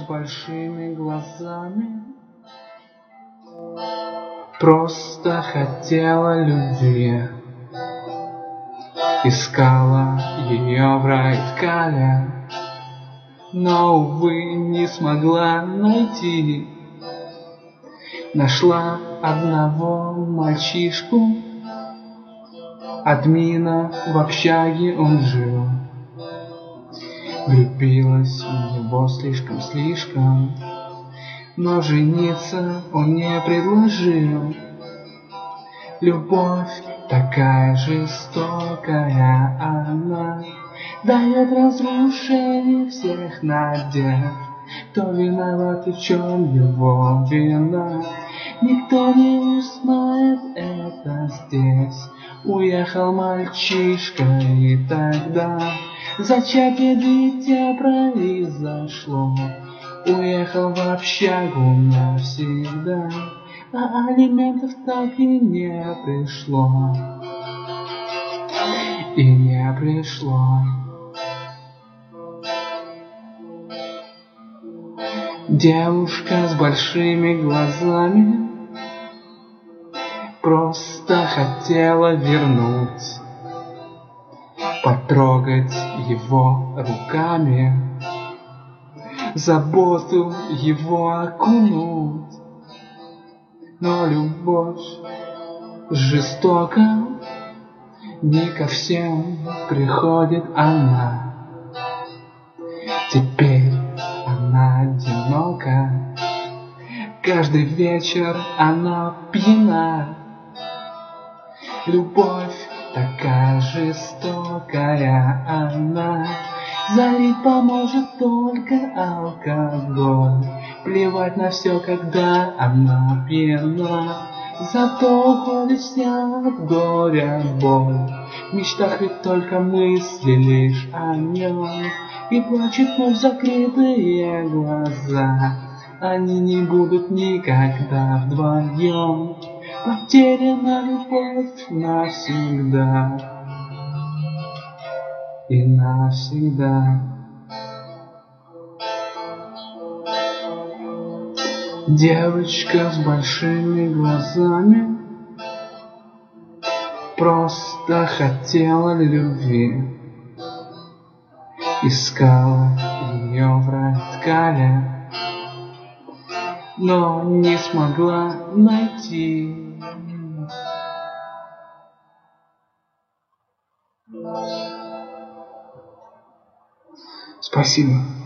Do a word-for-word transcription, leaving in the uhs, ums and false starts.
большими глазами, просто хотела любви, искала ее в райткале, но, увы, не смогла найти. Нашла одного мальчишку, админа в общаге он жил. Влюбилась в него слишком-слишком, но жениться он не предложил. Любовь такая жестокая, она дает разрушение всех надежд. Кто виноват и в чем его вина, никто не узнает это здесь. Уехал мальчишка, и тогда зачатие дитя произошло. Уехал в общагу навсегда, а алиментов так и не пришло. И не пришло. Девушка с большими глазами просто хотела вернуть, потрогать его руками, заботу его окунуть. Но любовь жестока, не ко всем приходит она. Теперь она одинока, каждый вечер она пьяна. Любовь такая жестокая, она залить поможет только алкоголь. Плевать на все, когда она пьяна, зато уходит вся в горе боль. В мечтах ведь только мысли лишь о нем, и плачет вновь закрытые глаза. Они не будут никогда вдвоем. Потеряна любовь навсегда и навсегда. Девочка с большими глазами просто хотела любви, искала ее в райткале, но не смогла найти. Спасибо.